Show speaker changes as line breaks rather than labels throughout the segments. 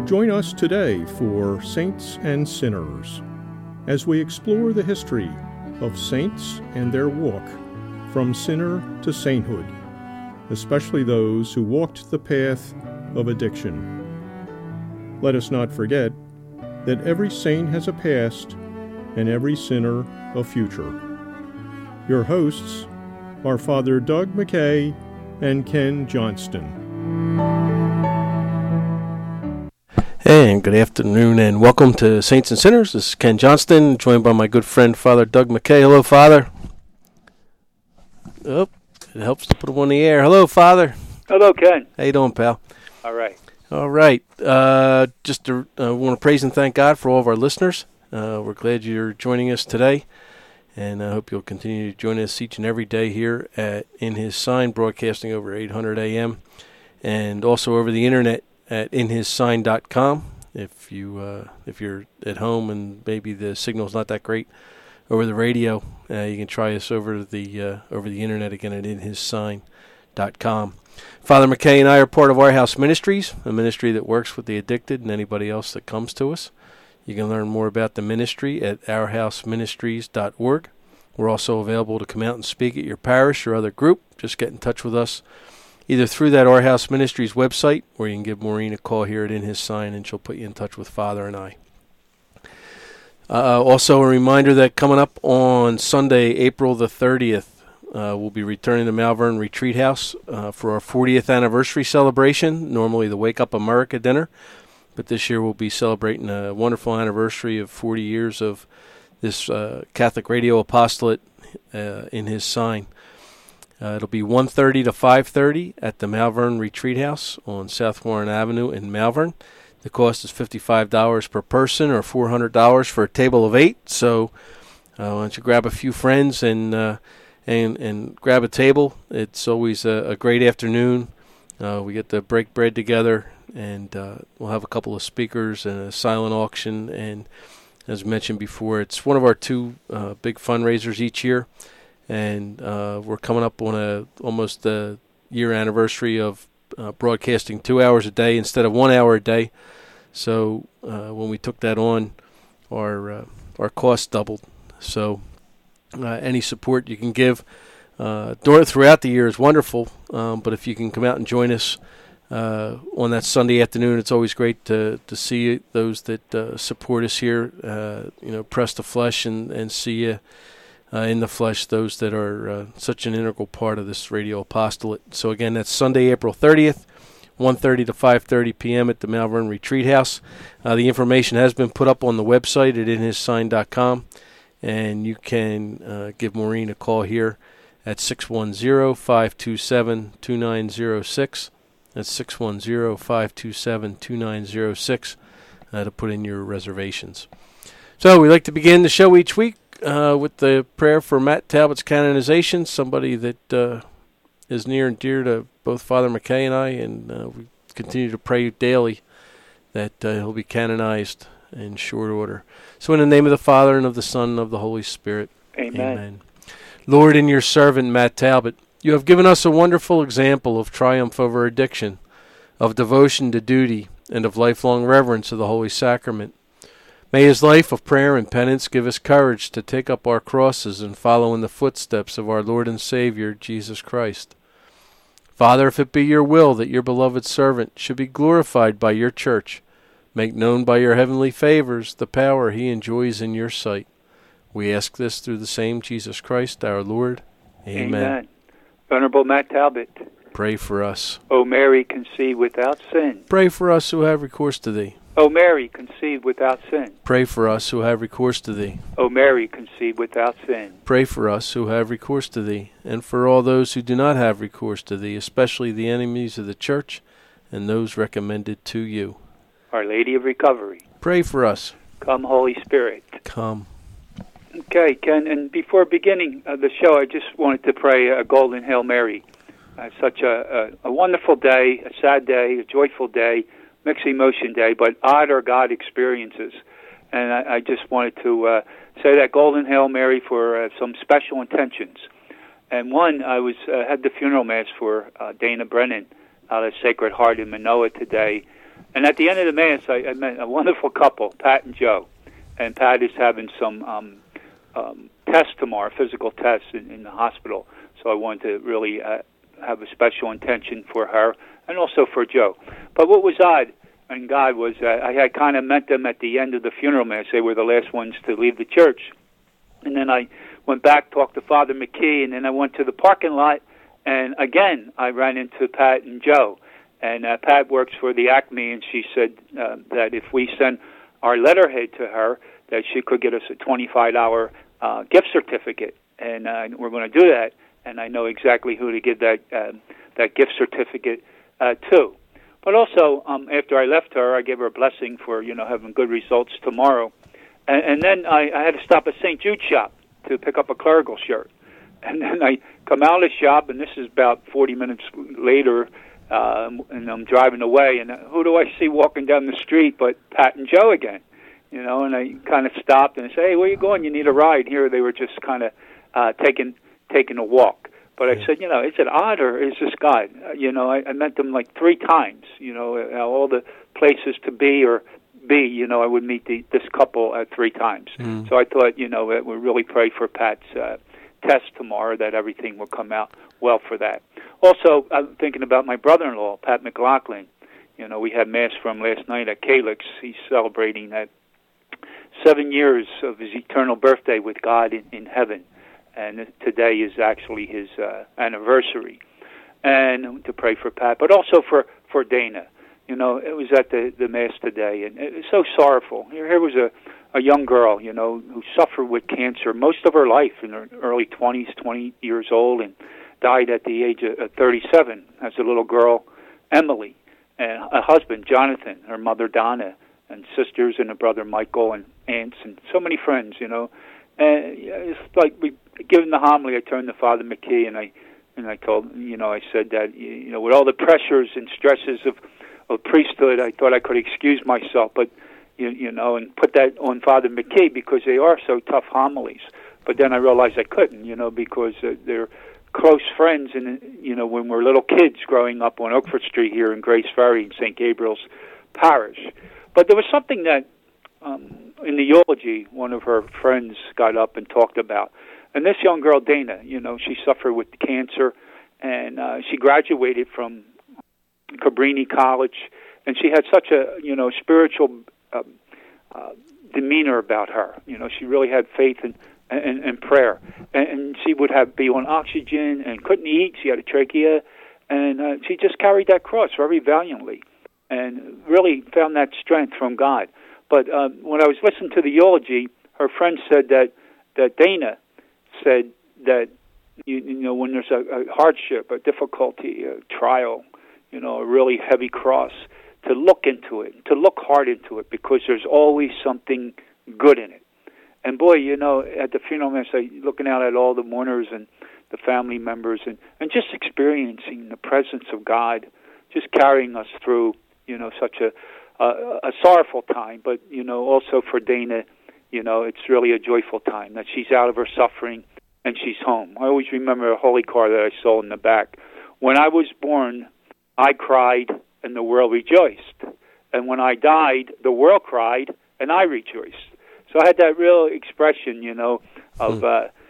Join us today for Saints and Sinners as we explore the history of saints and their walk from sinner to sainthood, especially those who walked the path of addiction. Let us not forget that every saint has a past and every sinner a future. Your hosts are Father Doug McKay and Ken Johnston.
And good afternoon and welcome to Saints and Sinners. This is Ken Johnston, joined by my good friend Father Doug McKay. Hello, Father. Oh, it helps to put him on the air. Hello, Father.
Hello, Ken.
How you doing, pal?
All right.
All right. Want to praise and thank God for all of our listeners. We're glad you're joining us today, and I hope you'll continue to join us each and every day here at In His Sign, broadcasting over 800 AM, and also over the internet at inhissign.com. If you're at home and maybe the signal's not that great over the radio, you can try us over the internet again at inhissign.com. Father McKay and I are part of Our House Ministries, a ministry that works with the addicted and anybody else that comes to us. You can learn more about the ministry at ourhouseministries.org. We're also available to come out and speak at your parish or other group. Just get in touch with us either through that Our House Ministries website, or you can give Maureen a call here at In His Sign, and she'll put you in touch with Father and I. Also, a reminder that coming up on Sunday, April the 30th, we'll be returning to Malvern Retreat House for our 40th anniversary celebration, normally the Wake Up America dinner. But this year we'll be celebrating a wonderful anniversary of 40 years of this Catholic radio apostolate In His Sign. It'll be 1:30 to 5:30 at the Malvern Retreat House on South Warren Avenue in Malvern. The cost is $55 per person or $400 for a table of 8. So why don't you grab a few friends and grab a table. It's always a great afternoon. We get to break bread together, and we'll have a couple of speakers and a silent auction. And as mentioned before, it's one of our two big fundraisers each year. And we're coming up on almost a year anniversary of broadcasting 2 hours a day instead of 1 hour a day. So when we took that on, our costs doubled. So any support you can give throughout the year is wonderful. But if you can come out and join us on that Sunday afternoon, it's always great to see those that support us here. Press the flesh and see you in the flesh, those that are such an integral part of this radio apostolate. So again, that's Sunday, April 30th, 1:30 to 5:30 p.m. at the Malvern Retreat House. The information has been put up on the website at inhissign.com, and you can give Maureen a call here at 610-527-2906. That's 610-527-2906 to put in your reservations. So we like to begin the show each week with the prayer for Matt Talbot's canonization, somebody that is near and dear to both Father McKay and I, and we continue to pray daily that he'll be canonized in short order. So in the name of the Father, and of the Son, and of the Holy Spirit.
Amen.
Amen. Lord, in your servant Matt Talbot, you have given us a wonderful example of triumph over addiction, of devotion to duty, and of lifelong reverence of the Holy Sacrament. May his life of prayer and penance give us courage to take up our crosses and follow in the footsteps of our Lord and Savior, Jesus Christ. Father, if it be your will that your beloved servant should be glorified by your church, make known by your heavenly favors the power he enjoys in your sight. We ask this through the same Jesus Christ, our Lord. Amen.
Amen. Venerable Matt Talbot,
pray for us.
O Mary, conceived without sin.
Pray for us who have recourse to thee.
O Mary, conceived without sin.
Pray for us who have recourse to thee.
O Mary, conceived without sin.
Pray for us who have recourse to thee, and for all those who do not have recourse to thee, especially the enemies of the church and those recommended to you.
Our Lady of Recovery,
pray for us.
Come, Holy Spirit.
Come.
Okay, Ken, and before beginning the show, I just wanted to pray a Golden Hail Mary. Such a wonderful day, a sad day, a joyful day, mixed emotion day, but odd or God experiences. And I just wanted to say that Golden Hail Mary for some special intentions. And one, I had the funeral mass for Dana Brennan out of Sacred Heart in Manoa today. And at the end of the Mass, I met a wonderful couple, Pat and Joe. And Pat is having some tests tomorrow, physical tests in the hospital. So I wanted to really have a special intention for her and also for Joe. But what was odd in God was I had kind of met them at the end of the funeral Mass. They were the last ones to leave the church. And then I went back, talked to Father McKee, and then I went to the parking lot. And again, I ran into Pat and Joe. And Pat works for the Acme, and she said that if we send our letterhead to her, that she could get us a $25 gift certificate. And we're going to do that. And I know exactly who to give that gift certificate to. But also, after I left her, I gave her a blessing for having good results tomorrow. And then I had to stop at St. Jude's shop to pick up a clerical shirt. And then I come out of the shop, and this is about 40 minutes later, and I'm driving away, and who do I see walking down the street but Pat and Joe again? And I kind of stopped and I said, "Hey, where you going? You need a ride?" Here they were just kind of taking a walk. But I said, is it odd or is this God? I met them like 3 times, all the places to be or be, I would meet this couple 3 times. So I thought, we'd really pray for Pat's test tomorrow, that everything will come out well for that. Also, I'm thinking about my brother-in-law, Pat McLaughlin. We had Mass for him last night at Calix. He's celebrating 7 years of his eternal birthday with God in heaven. And today is actually his anniversary. And to pray for Pat, but also for Dana. It was at the Mass today, and it was so sorrowful. Here was a young girl, who suffered with cancer most of her life, in her early 20s, 20 years old, and died at the age of 37 as a little girl, Emily, and a husband, Jonathan, her mother, Donna, and sisters and a brother, Michael, and aunts, and so many friends, And it's like given the homily, I turned to Father McKee, and I told, I said that, with all the pressures and stresses of priesthood, I thought I could excuse myself, but, and put that on Father McKee because they are so tough homilies. But then I realized I couldn't, because they're close friends, and, when we're little kids growing up on Oakford Street here in Grace Ferry in St. Gabriel's Parish. But there was something that, in the eulogy, one of her friends got up and talked about. And this young girl, Dana, she suffered with cancer, and she graduated from Cabrini College, and she had such a, spiritual demeanor about her. She really had faith and prayer. And she would be on oxygen and couldn't eat. She had a trachea, and she just carried that cross very valiantly and really found that strength from God. But when I was listening to the eulogy, her friend said that Dana said that, when there's a hardship, a difficulty, a trial, a really heavy cross, to look into it, to look hard into it, because there's always something good in it. And boy, at the funeral Mass, looking out at all the mourners and the family members, and just experiencing the presence of God, just carrying us through, such a sorrowful time, but, also for Dana, it's really a joyful time that she's out of her suffering and she's home. I always remember a holy car that I saw in the back. When I was born, I cried and the world rejoiced. And when I died, the world cried and I rejoiced. So I had that real expression, of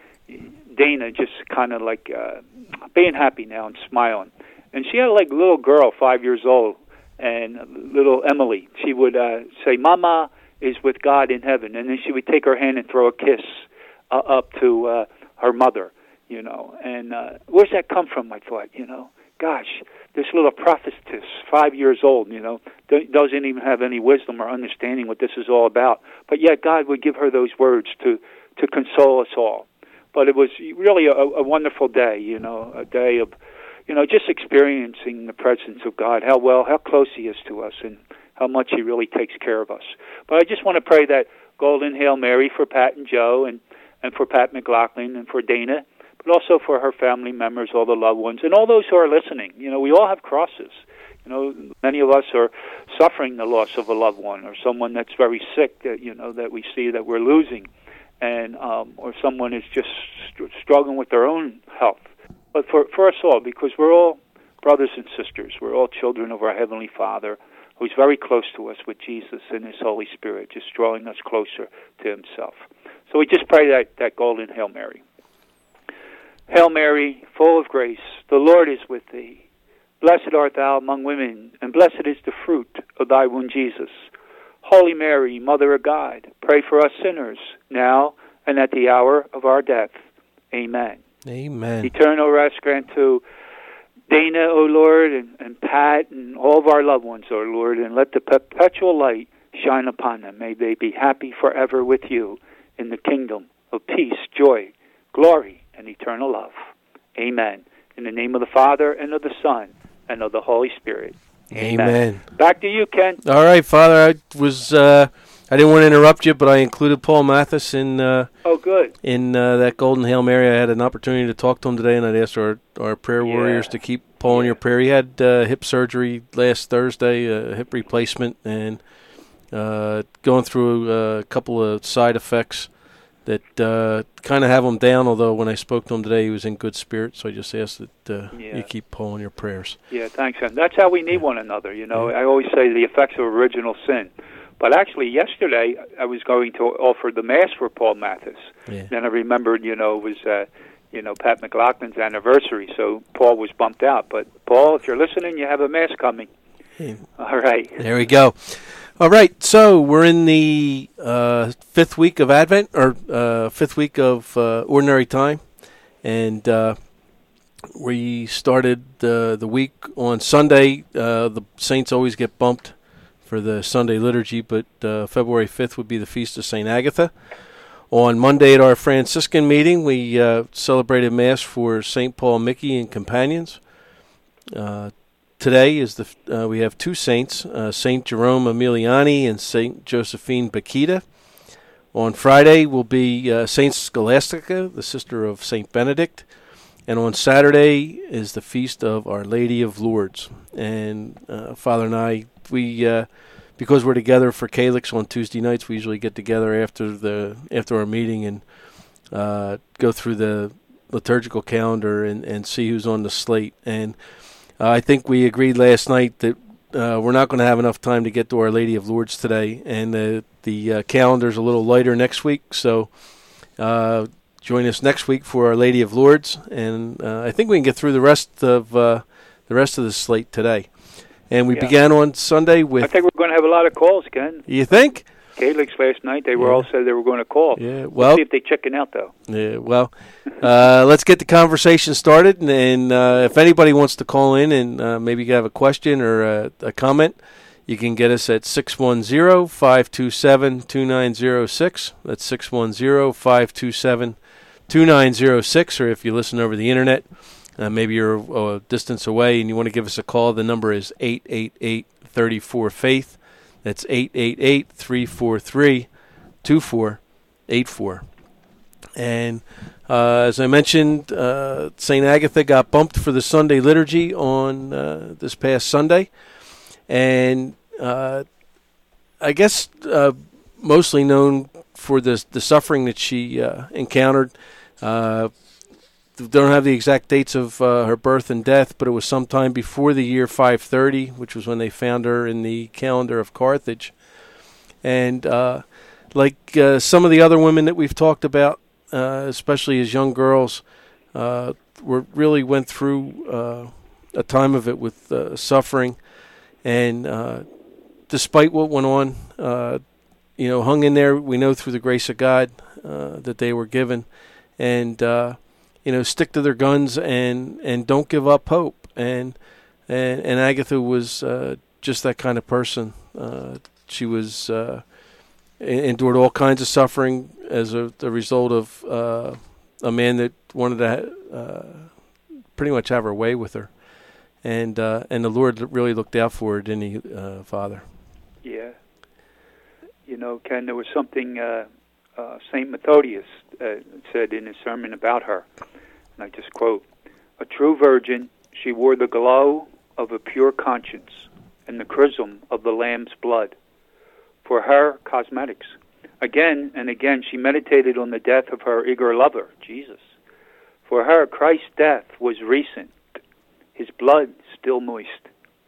Dana just kind of like being happy now and smiling. And she had like a little girl, 5 years old, and little Emily. She would say, "Mama is with God in heaven," and then she would take her hand and throw a kiss up to her mother, And where's that come from? I thought, gosh, this little prophetess, 5 years old, doesn't even have any wisdom or understanding what this is all about. But yet God would give her those words to console us all. But it was really a wonderful day, a day of, just experiencing the presence of God, how close He is to us, and how much He really takes care of us. But I just want to pray that Golden Hail Mary for Pat and Joe, and for Pat McLaughlin, and for Dana, but also for her family members, all the loved ones, and all those who are listening. We all have crosses. Many of us are suffering the loss of a loved one, or someone that's very sick that, that we see that we're losing, and or someone is just struggling with their own health. But for us all, because we're all brothers and sisters, we're all children of our Heavenly Father. who's very close to us with Jesus and His Holy Spirit, just drawing us closer to Himself. So we just pray that golden Hail Mary. Hail Mary, full of grace, the Lord is with thee. Blessed art thou among women, and blessed is the fruit of thy womb, Jesus. Holy Mary, Mother of God, pray for us sinners, now and at the hour of our death. Amen.
Amen.
Eternal rest grant to Dana, O Lord, and Pat, and all of our loved ones, O Lord, and let the perpetual light shine upon them. May they be happy forever with you in the kingdom of peace, joy, glory, and eternal love. Amen. In the name of the Father, and of the Son, and of the Holy Spirit.
Amen.
Back to you, Ken.
All right, Father. I didn't want to interrupt you, but I included Paul Mathis in.
Good.
In that golden Hail Mary. I had an opportunity to talk to him today, and I'd asked our prayer warriors to keep Paul in your prayer. He had hip surgery last Thursday, a hip replacement, and going through a couple of side effects that kind of have him down, although when I spoke to him today, he was in good spirits. So I just asked that you keep Paul in your prayers.
Yeah, thanks. And that's how we need one another. You know, I always say the effects of original sin. But actually, yesterday, I was going to offer the Mass for Paul Mathis. Yeah. Then I remembered, it was, Pat McLaughlin's anniversary, so Paul was bumped out. But, Paul, if you're listening, you have a Mass coming. Yeah. All right.
There we go. All right, so we're in the fifth week of Advent, or fifth week of Ordinary Time. And we started the week on Sunday. The saints always get bumped for the Sunday liturgy, but February 5th would be the Feast of St. Agatha. On Monday at our Franciscan meeting, we celebrated Mass for St. Paul Mickey and companions. Today is we have two saints, St. Jerome Emiliani and St. Josephine Bakhita. On Friday will be St. Scholastica, the sister of St. Benedict. And on Saturday is the Feast of Our Lady of Lourdes. And Father and I, because we're together for Calyx on Tuesday nights, we usually get together after our meeting and go through the liturgical calendar and see who's on the slate. And I think we agreed last night that we're not going to have enough time to get to Our Lady of Lourdes today, and the calendar's a little lighter next week. So join us next week for Our Lady of Lourdes, and I think we can get through the rest of the slate today. And we began on Sunday with... I
think we're going to have a lot of calls, Ken.
You think?
Calyx last night, they were all said they were going to call.
Yeah, well...
We'll see if they chicken out, though.
Yeah, well, let's get the conversation started. And if anybody wants to call in and maybe you have a question or a comment, you can get us at 610-527-2906. That's 610-527-2906. Or if you listen over the Internet... maybe you're a distance away and you want to give us a call. The number is 888-34-FAITH. That's 888-343-2484. And as I mentioned, St. Agatha got bumped for the Sunday liturgy on this past Sunday. And I guess mostly known for the suffering that she encountered. Don't have the exact dates of her birth and death, but it was sometime before the year 530, which was when they found her in the calendar of Carthage. And like some of the other women that we've talked about, especially as young girls, really went through a time of it with suffering. And despite what went on, hung in there. We know through the grace of God that they were given. And stick to their guns and don't give up hope. And Agatha was just that kind of person. She was endured all kinds of suffering as a result of a man that wanted to pretty much have her way with her. And the Lord really looked out for her, didn't he, Father? Yeah.
Ken, there was something St. Methodius said in his sermon about her. And I just quote, "A true virgin, she wore the glow of a pure conscience and the chrism of the Lamb's blood. For her, cosmetics. Again and again she meditated on the death of her eager lover, Jesus. For her, Christ's death was recent, his blood still moist.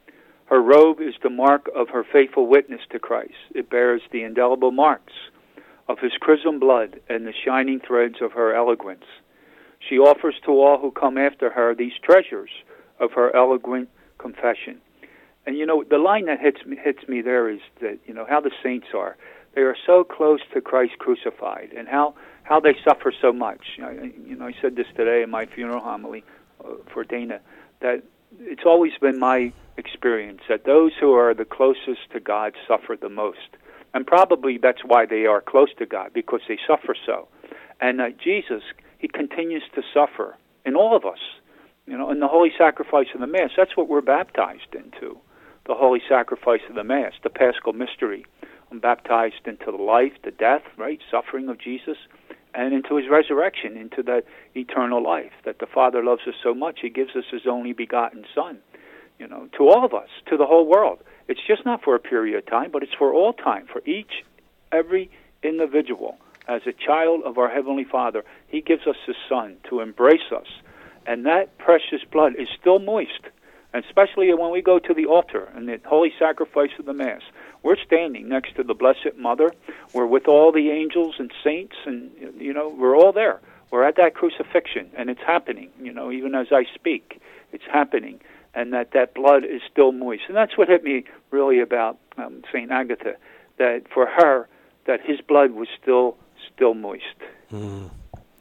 Her robe is the mark of her faithful witness to Christ. It bears the indelible marks of his chrism blood and the shining threads of her eloquence. She offers to all who come after her these treasures of her eloquent confession. And the line that hits me there is that how the saints are. They are so close to Christ crucified, and how they suffer so much. I said this today in my funeral homily for Dana, that it's always been my experience that those who are the closest to God suffer the most. And probably that's why they are close to God, because they suffer so. And Jesus, he continues to suffer in all of us. In the holy sacrifice of the Mass, that's what we're baptized into, the holy sacrifice of the Mass, the Paschal mystery. I'm baptized into the life, the death, right, suffering of Jesus, and into his resurrection, into that eternal life, that the Father loves us so much, he gives us his only begotten Son, to all of us, to the whole world. It's just not for a period of time, but it's for all time, for every individual. As a child of our Heavenly Father, he gives us his Son to embrace us, and that precious blood is still moist. And especially when we go to the altar and the holy sacrifice of the Mass, we're standing next to the Blessed Mother. We're with all the angels and saints, and we're all there. We're at that crucifixion, and it's happening. Even as I speak, it's happening, and that blood is still moist. And that's what hit me really about Saint Agatha, that for her, that his blood was still moist.
Mm.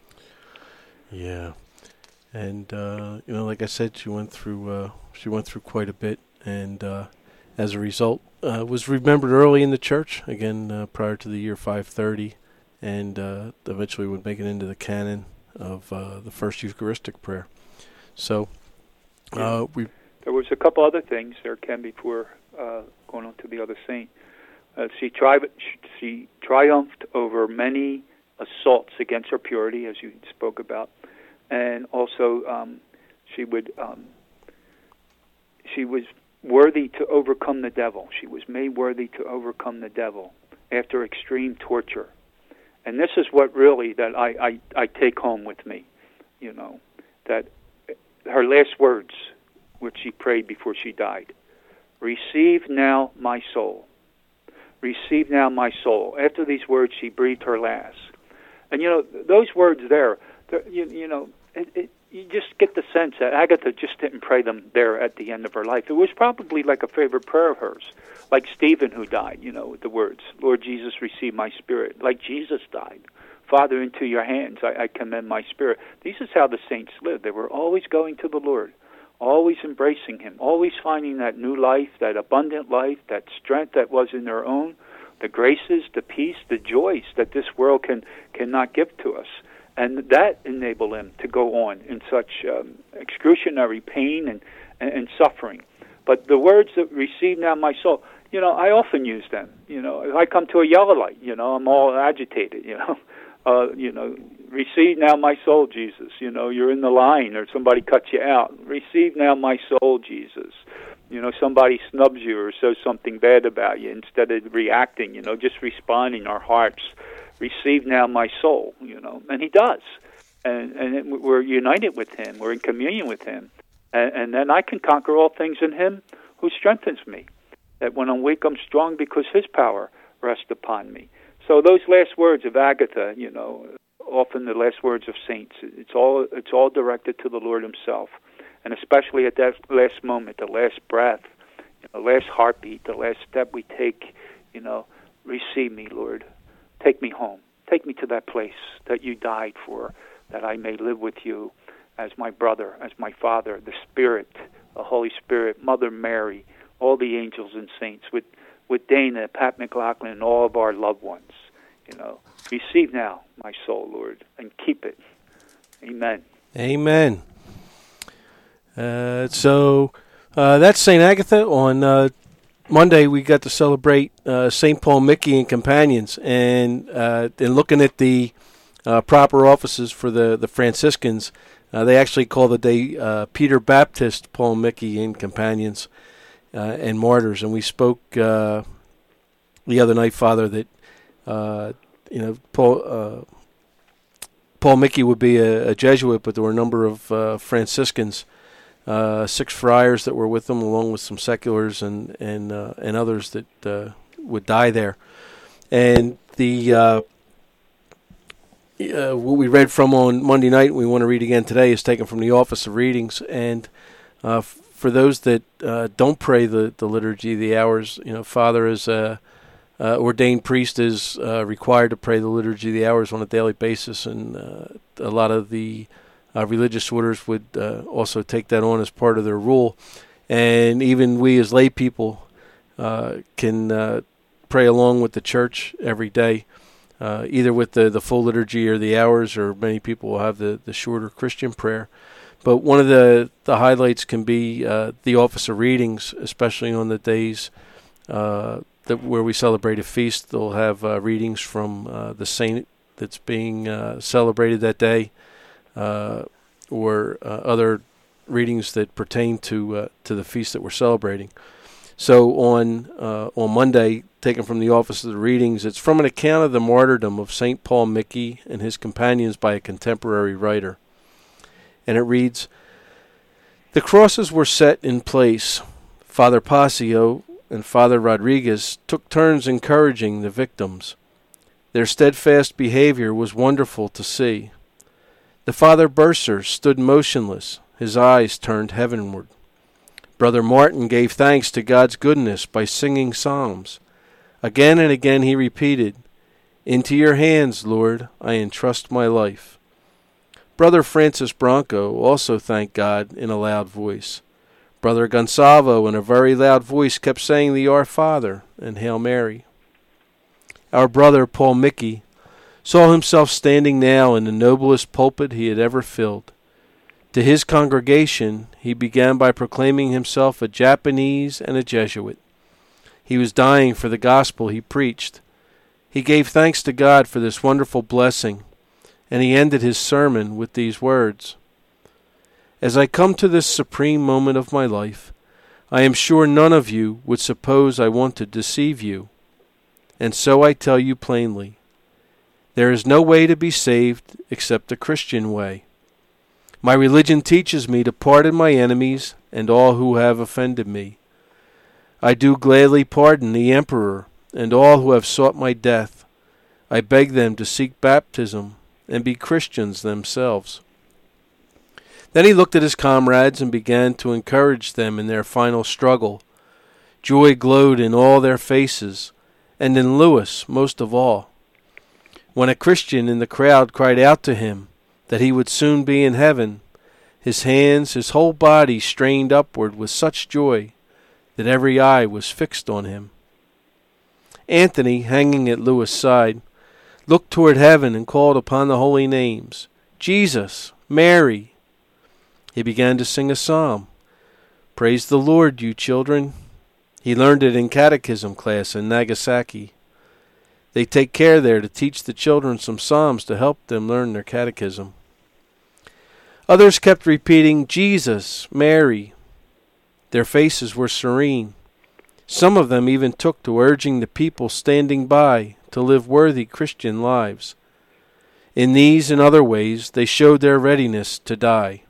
Yeah. And like I said, she went through quite a bit, and as a result, was remembered early in the church again prior to the year 530, and eventually would make it into the canon of the first Eucharistic prayer. So, there
was a couple other things there, Ken, before going on to the other saint. She triumphed over many assaults against her purity, as you spoke about. And also, she was worthy to overcome the devil. She was made worthy to overcome the devil after extreme torture. And this is what really that I take home with me, that her last words, which she prayed before she died, "Receive now my soul. Receive now my soul." After these words, she breathed her last. And those words there, you just get the sense that Agatha just didn't pray them there at the end of her life. It was probably like a favorite prayer of hers, like Stephen who died, with the words, "Lord Jesus, receive my spirit," like Jesus died. "Father, into your hands I commend my spirit." This is how the saints lived. They were always going to the Lord, always embracing him, always finding that new life, that abundant life, that strength that was in their own, the graces, the peace, the joys that this world cannot give to us. And that enabled them to go on in such excruciating pain and suffering. But the words that "receive now my soul," I often use them. If I come to a yellow light, I'm all agitated, "Receive now my soul, Jesus." You're in the line or somebody cuts you out. "Receive now my soul, Jesus." Somebody snubs you or says something bad about you. Instead of reacting, just responding our hearts. "Receive now my soul," and he does. And we're united with him. We're in communion with him. And then I can conquer all things in him who strengthens me. That when I'm weak, I'm strong because his power rests upon me. So those last words of Agatha, often the last words of saints, it's all directed to the Lord himself. And especially at that last moment, the last breath, the last heartbeat, the last step we take, "Receive me, Lord. Take me home. Take me to that place that you died for, that I may live with you as my brother, as my father, the Spirit, the Holy Spirit, Mother Mary, all the angels and saints, with Dana, Pat McLaughlin, and all of our loved ones. Receive now my soul, Lord, and keep it. Amen.
Amen. So that's St. Agatha. On Monday, we got to celebrate St. Paul Mickey and companions, and looking at the proper offices for the Franciscans, they actually call the day Peter Baptist, Paul Mickey and companions and martyrs. And we spoke the other night, Father, that Paul Mickey would be a Jesuit, but there were a number of Franciscans 6 friars that were with them, along with some seculars and others that would die there. And the what we read from on Monday night, we want to read again today, is taken from the Office of Readings. And for those that don't pray the Liturgy of the Hours, Father is ordained priest is required to pray the Liturgy of the Hours on a daily basis, and a lot of the religious orders would also take that on as part of their rule. And even we as lay people can pray along with the church every day, either with the full liturgy or the hours, or many people will have the shorter Christian prayer. But one of the highlights can be the Office of Readings, especially on the days where we celebrate a feast. They'll have readings from the saint that's being celebrated that day, or other readings that pertain to the feast that we're celebrating. So on Monday, taken from the Office of the Readings, it's from an account of the martyrdom of St. Paul Mickey and his companions by a contemporary writer. And it reads, "The crosses were set in place. Father Passio and Father Rodriguez took turns encouraging the victims. Their steadfast behavior was wonderful to see. The Father Bursar stood motionless, his eyes turned heavenward. Brother Martin gave thanks to God's goodness by singing psalms. Again and again he repeated, 'Into your hands, Lord, I entrust my life.' Brother Francis Branco also thanked God in a loud voice. Brother Gonsalvo in a very loud voice kept saying the Our Father and Hail Mary. Our brother Paul Mickey saw himself standing now in the noblest pulpit he had ever filled. To his congregation, he began by proclaiming himself a Japanese and a Jesuit. He was dying for the gospel he preached. He gave thanks to God for this wonderful blessing, and he ended his sermon with these words, 'As I come to this supreme moment of my life, I am sure none of you would suppose I want to deceive you. And so I tell you plainly, there is no way to be saved except the Christian way. My religion teaches me to pardon my enemies and all who have offended me. I do gladly pardon the emperor and all who have sought my death. I beg them to seek baptism and be Christians themselves.' Then he looked at his comrades and began to encourage them in their final struggle. Joy glowed in all their faces, and in Louis most of all. When a Christian in the crowd cried out to him that he would soon be in heaven, his hands, his whole body strained upward with such joy that every eye was fixed on him. Anthony, hanging at Louis' side, looked toward heaven and called upon the holy names, 'Jesus, Mary.' He began to sing a psalm. Praise the Lord, you children. He learned it in catechism class in Nagasaki. They take care there to teach the children some psalms to help them learn their catechism. Others kept repeating, 'Jesus, Mary.' Their faces were serene. Some of them even took to urging the people standing by to live worthy Christian lives. In these and other ways, they showed their readiness to die.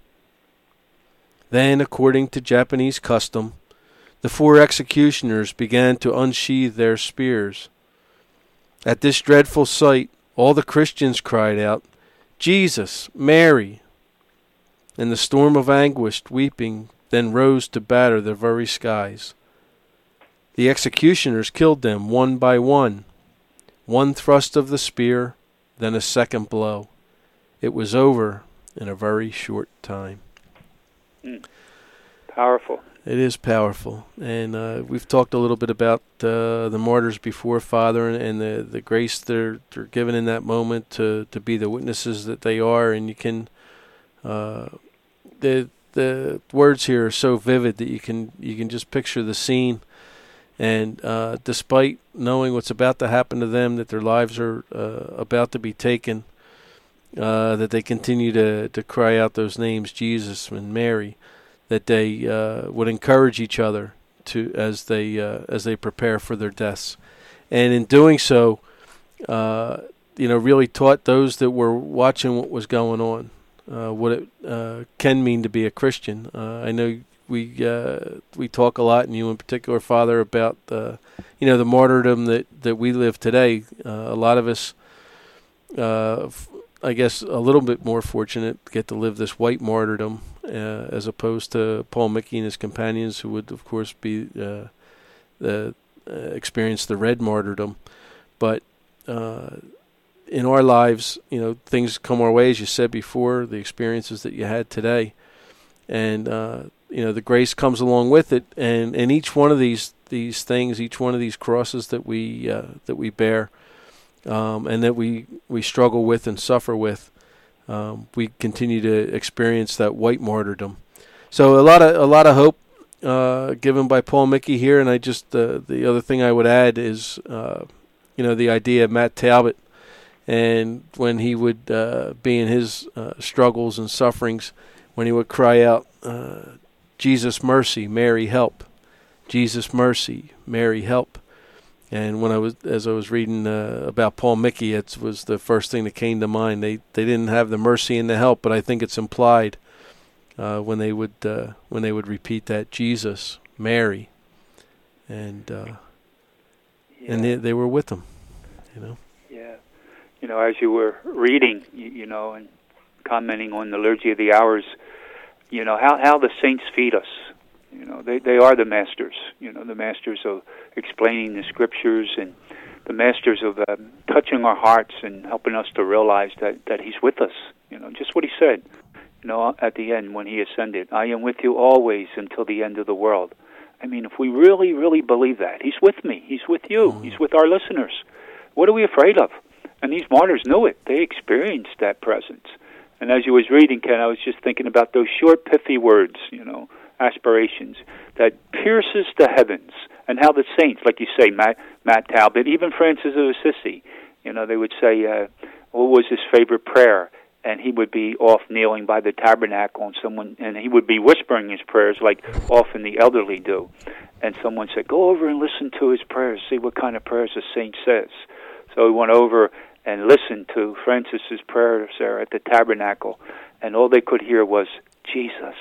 Then, according to Japanese custom, the 4 executioners began to unsheathe their spears. At this dreadful sight, all the Christians cried out, 'Jesus, Mary!' And the storm of anguished weeping then rose to batter the very skies. The executioners killed them one by one. One thrust of the spear, then a second blow. It was over in a very short time."
Powerful.
It is powerful. And we've talked a little bit about the martyrs before, Father, and the grace they're given in that moment to be the witnesses that they are. And you can, the words here are so vivid that you can just picture the scene. And despite knowing what's about to happen to them, that their lives are about to be taken, that they continue to cry out those names, Jesus and Mary, that they would encourage each other to as they prepare for their deaths, and in doing so, really taught those that were watching what was going on what it can mean to be a Christian. I know we talk a lot, and you in particular, Father, about the martyrdom that we live today. A lot of us, I guess, a little bit more fortunate get to live this white martyrdom as opposed to Paul Mickey and his companions, who would, of course, be experience the red martyrdom. But in our lives, things come our way, as you said before, the experiences that you had today, and the grace comes along with it, and each one of these things, each one of these crosses that we bear, and that we struggle with and suffer with, we continue to experience that white martyrdom. So a lot of hope given by Paul Mickey here, and I just the other thing I would add is the idea of Matt Talbot, and when he would be in his struggles and sufferings, when he would cry out, Jesus mercy, Mary help, Jesus mercy, Mary help. And as I was reading about Paul Mickey, it was the first thing that came to mind. They didn't have the mercy and the help, but I think it's implied when they would repeat that, Jesus, Mary, and they were with them,
Yeah, as you were reading, and commenting on the Liturgy of the Hours, how the saints feed us. They are the masters, the masters of explaining the Scriptures, and the masters of touching our hearts and helping us to realize that He's with us. Just what He said, at the end when He ascended, I am with you always until the end of the world. I mean, if we really, really believe that, He's with me, He's with you, He's with our listeners. What are we afraid of? And these martyrs knew it. They experienced that presence. And as you was reading, Ken, I was just thinking about those short, pithy words, aspirations, that pierces the heavens, and how the saints, like you say, Matt Talbot, even Francis of Assisi, they would say, what was his favorite prayer? And he would be off kneeling by the tabernacle, and someone, and he would be whispering his prayers like often the elderly do. And someone said, go over and listen to his prayers, see what kind of prayers the saint says. So he went over and listened to Francis's prayers there at the tabernacle, and all they could hear was, Jesus,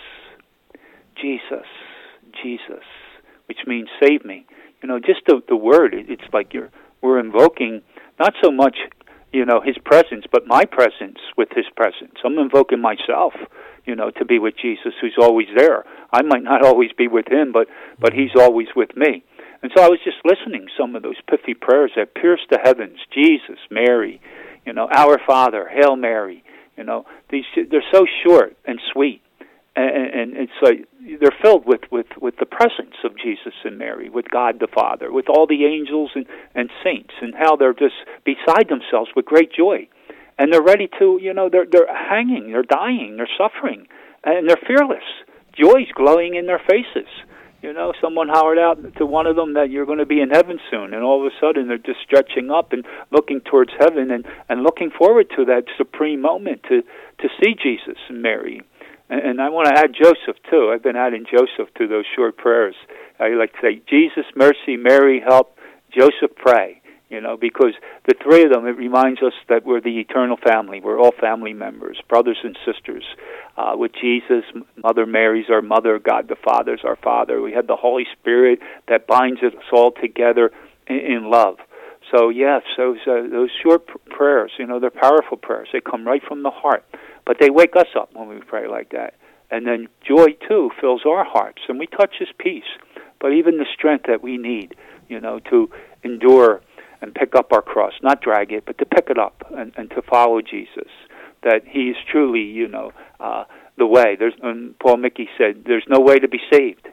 Jesus, Jesus, which means save me. Just the word, it's like we're invoking not so much, His presence, but my presence with His presence. I'm invoking myself, to be with Jesus, who's always there. I might not always be with Him, but He's always with me. And so I was just listening some of those pithy prayers that pierce the heavens, Jesus, Mary, Our Father, Hail Mary, they're so short and sweet. And it's like they're filled with the presence of Jesus and Mary, with God the Father, with all the angels and saints, and how they're just beside themselves with great joy. And they're ready to, they're hanging, they're dying, they're suffering, and they're fearless. Joy's glowing in their faces. Someone hollered out to one of them that you're going to be in heaven soon, and all of a sudden they're just stretching up and looking towards heaven and looking forward to that supreme moment to see Jesus and Mary. And I want to add Joseph, too. I've been adding Joseph to those short prayers. I like to say, Jesus, mercy, Mary, help, Joseph, pray. Because the three of them, it reminds us that we're the eternal family. We're all family members, brothers and sisters. With Jesus, Mother Mary's our mother, God the Father's our Father. We have the Holy Spirit that binds us all together in love. So, yes, those short prayers, they're powerful prayers. They come right from the heart. But they wake us up when we pray like that. And then joy, too, fills our hearts. And we touch His peace. But even the strength that we need, to endure and pick up our cross. Not drag it, but to pick it up and to follow Jesus. That He is truly, the way. And Paul Mickey said, there's no way to be saved,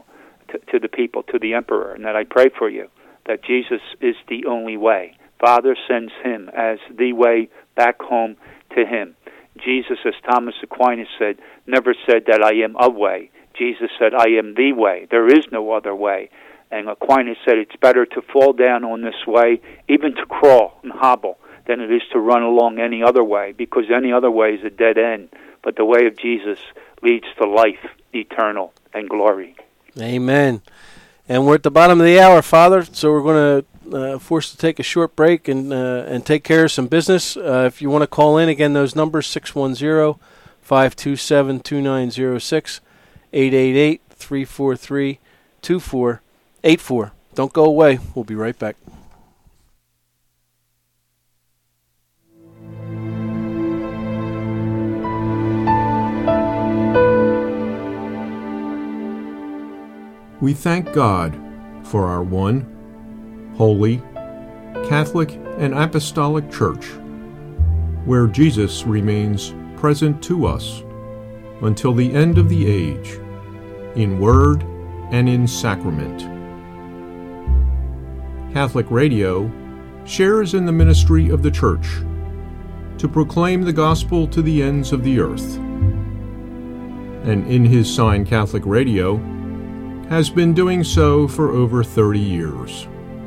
to the people, to the emperor. And that I pray for you, that Jesus is the only way. Father sends Him as the way back home to Him. Jesus, as Thomas Aquinas said, never said that I am a way. Jesus said, I am the way. There is no other way. And Aquinas said it's better to fall down on this way, even to crawl and hobble, than it is to run along any other way, because any other way is a dead end. But the way of Jesus leads to life eternal and glory.
Amen. And we're at the bottom of the hour, Father, so we're going to force to take a short break and take care of some business. If you want to call in, again, those numbers, 527-2906, 888-343-2484. Don't go away. We'll be right back.
We thank God for our one, holy, Catholic, and Apostolic Church, where Jesus remains present to us until the end of the age, in word and in sacrament. Catholic Radio shares in the ministry of the Church to proclaim the gospel to the ends of the earth. And In His Sign Catholic Radio has been doing so for over 30 years.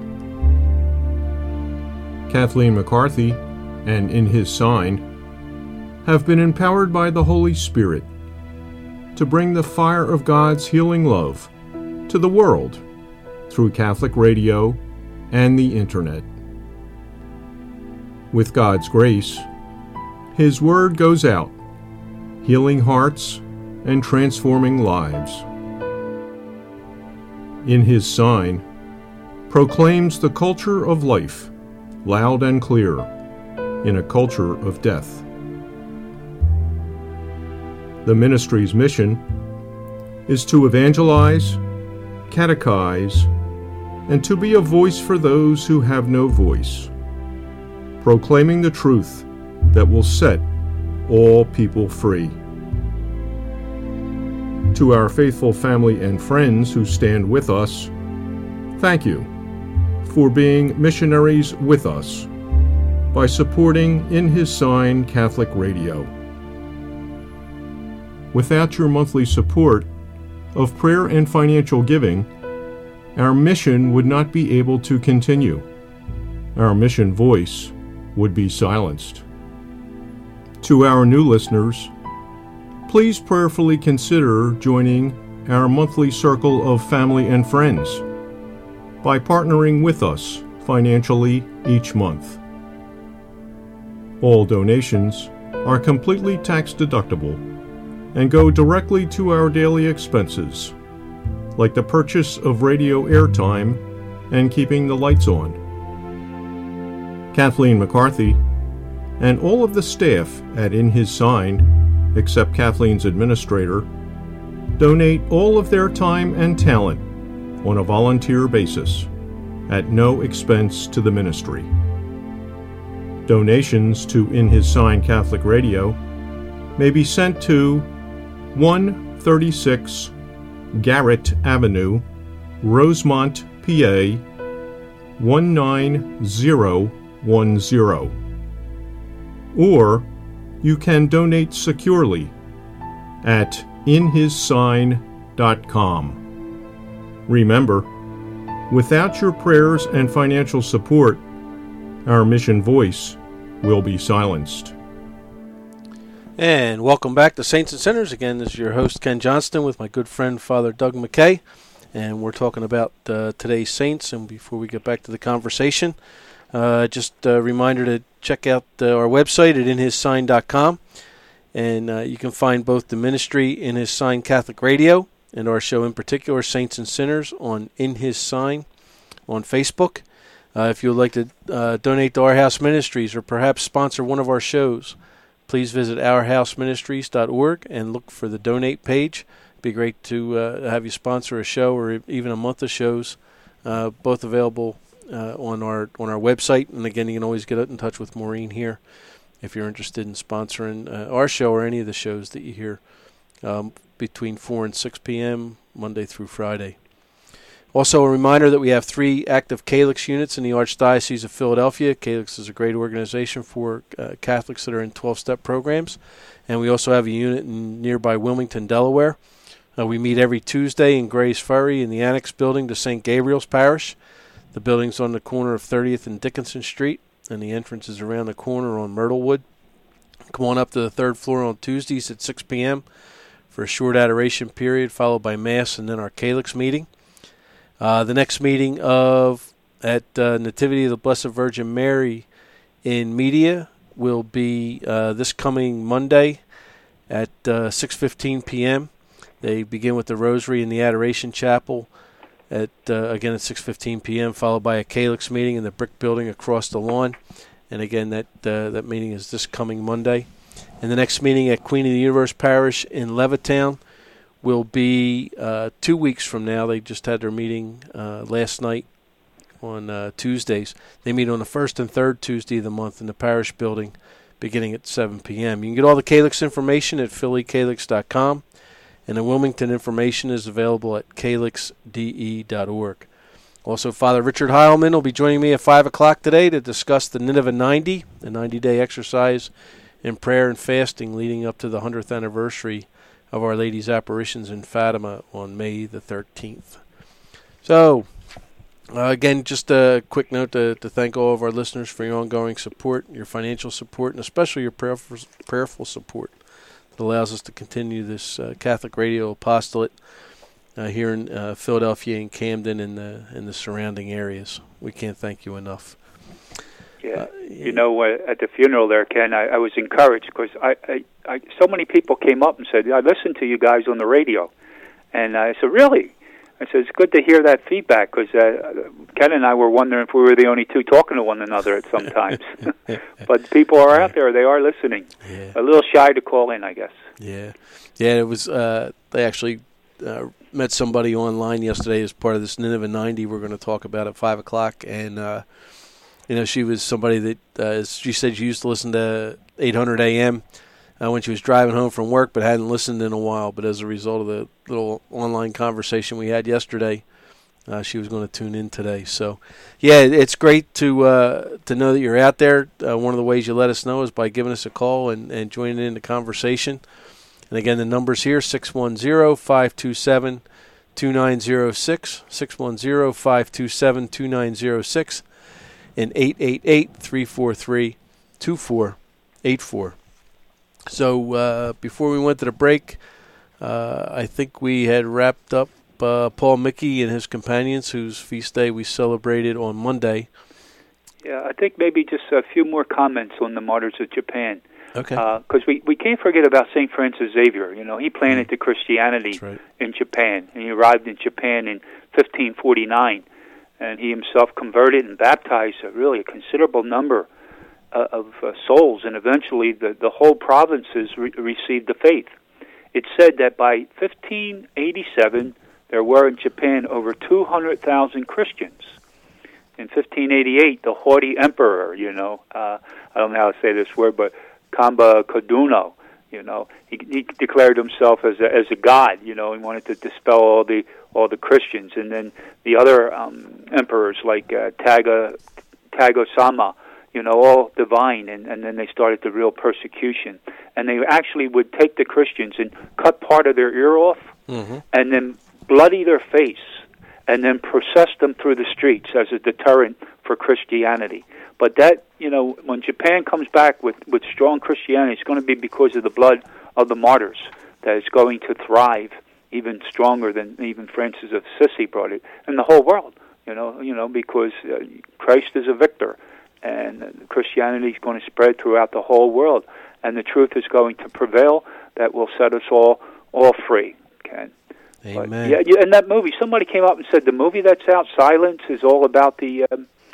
Kathleen McCarthy and In His Sign have been empowered by the Holy Spirit to bring the fire of God's healing love to the world through Catholic radio and the Internet. With God's grace, His Word goes out, healing hearts and transforming lives. In His Sign proclaims the culture of life, loud and clear, in a culture of death. The ministry's mission is to evangelize, catechize, and to be a voice for those who have no voice, proclaiming the truth that will set all people free. To our faithful family and friends who stand with us, thank you for being missionaries with us by supporting In His Sign Catholic Radio. Without your monthly support of prayer and financial giving, our mission would not be able to continue. Our mission voice would be silenced. To our new listeners, please prayerfully consider joining our monthly circle of family and friends by partnering with us financially each month. All donations are completely tax-deductible and go directly to our daily expenses, like the purchase of radio airtime and keeping the lights on. Kathleen McCarthy and all of the staff at In His Sign, except Kathleen's administrator, donate all of their time and talent on a volunteer basis at no expense to the ministry. Donations to In His Sign Catholic Radio may be sent to 136 Garrett Avenue, Rosemont, PA 19010, or you can donate securely at inhissign.com. Remember, without your prayers and financial support, our mission voice will be silenced.
And welcome back to Saints and Sinners. Again, this is your host, Ken Johnston, with my good friend, Father Doug McKay. And we're talking about today's saints. And before we get back to the conversation, just a reminder to check out our website at inhissign.com. And you can find both the ministry In His Sign Catholic Radio and our show in particular, Saints and Sinners, on In His Sign on Facebook. If you would like to donate to Our House Ministries or perhaps sponsor one of our shows, please visit ourhouseministries.org and look for the donate page. It'd be great to have you sponsor a show or even a month of shows, both available on our website. And again, you can always get in touch with Maureen here if you're interested in sponsoring our show or any of the shows that you hear between 4 and 6 p.m. Monday through Friday. Also, a reminder that we have 3 active Calyx units in the Archdiocese of Philadelphia. Calyx is a great organization for Catholics that are in 12-step programs. And we also have a unit in nearby Wilmington, Delaware. We meet every Tuesday in Grays Ferry in the Annex Building to St. Gabriel's Parish. The building's on the corner of 30th and Dickinson Street, and the entrance is around the corner on Myrtlewood. Come on up to the 3rd floor on Tuesdays at 6 p.m. for a short adoration period, followed by Mass and then our Calyx meeting. The next meeting at Nativity of the Blessed Virgin Mary in Media will be this coming Monday at 6:15 p.m. They begin with the Rosary in the Adoration Chapel again at 6:15 p.m., followed by a Calyx meeting in the brick building across the lawn. And again, that meeting is this coming Monday. And the next meeting at Queen of the Universe Parish in Levittown will be 2 weeks from now. They just had their meeting last night on Tuesdays. They meet on the first and third Tuesday of the month in the parish building beginning at 7 p.m. You can get all the Calyx information at phillycalyx.com. And the Wilmington information is available at calyxde.org. Also, Father Richard Heilman will be joining me at 5 o'clock today to discuss the Nineveh 90, the 90-day exercise in prayer and fasting leading up to the 100th anniversary of Our Lady's apparitions in Fatima on May the 13th. So, again, just a quick note to thank all of our listeners for your ongoing support, your financial support, and especially your prayerful support. It allows us to continue this Catholic radio apostolate here in Philadelphia and Camden and in the surrounding areas. We can't thank you enough.
Yeah, at the funeral there, Ken, I was encouraged because I so many people came up and said, I listened to you guys on the radio. And I said, really? I said, it's good to hear that feedback because Ken and I were wondering if we were the only two talking to one another at some times. But people are out there. They are listening. Yeah. A little shy to call in, I guess. Yeah.
Yeah, it was, they actually met somebody online yesterday as part of this Nineveh 90 we're going to talk about at 5 o'clock. And, she was somebody that, as she said, she used to listen to 800 AM when she was driving home from work, but hadn't listened in a while. But as a result of the little online conversation we had yesterday, she was going to tune in today. So, yeah, it's great to know that you're out there. One of the ways you let us know is by giving us a call and joining in the conversation. And again, the number's here, 610-527-2906, 610-527-2906, and 888-343-2484. So before we went to the break, I think we had wrapped up Paul Mickey and his companions, whose feast day we celebrated on Monday.
Yeah, I think maybe just a few more comments on the martyrs of Japan.
Okay.
Because we can't forget about St. Francis Xavier. He planted the Christianity in Japan, and he arrived in Japan in 1549, and he himself converted and baptized a considerable number of souls, and eventually the whole provinces received the faith. It's said that by 1587, there were in Japan over 200,000 Christians. In 1588, the haughty emperor, I don't know how to say this word, but Kamba Koduno, he declared himself as a god. He wanted to dispel all the Christians, and then the other emperors like Tago-sama, all divine, and then they started the real persecution. And they actually would take the Christians and cut part of their ear off, and then bloody their face, and then process them through the streets as a deterrent for Christianity. But that, when Japan comes back with strong Christianity, it's going to be because of the blood of the martyrs that is going to thrive even stronger than even Francis of Assisi brought it in the whole world. Because Christ is a victor, and Christianity is going to spread throughout the whole world, and the truth is going to prevail that will set us all free. Ken.
Amen.
But, in that movie, somebody came up and said the movie that's out, Silence, is all about the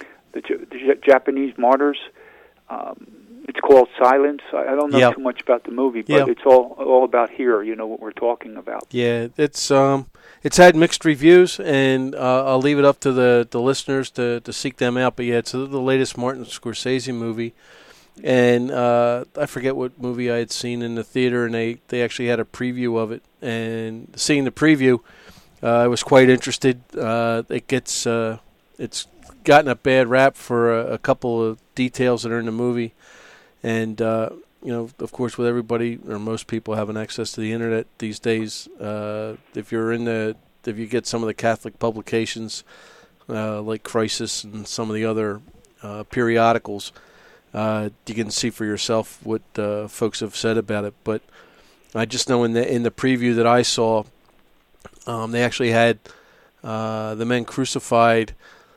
Japanese martyrs. It's called Silence. I don't know too much about the movie, but it's all about here. What we're talking about.
Yeah, it's had mixed reviews, and I'll leave it up to the listeners to seek them out. But it's the latest Martin Scorsese movie, and I forget what movie I had seen in the theater, and they actually had a preview of it. And seeing the preview, I was quite interested. It's gotten a bad rap for a couple of details that are in the movie. And, of course, with everybody or most people having access to the internet these days, if you get some of the Catholic publications like Crisis and some of the other periodicals, you can see for yourself what folks have said about it. But I just know in the preview that I saw, they actually had the men crucified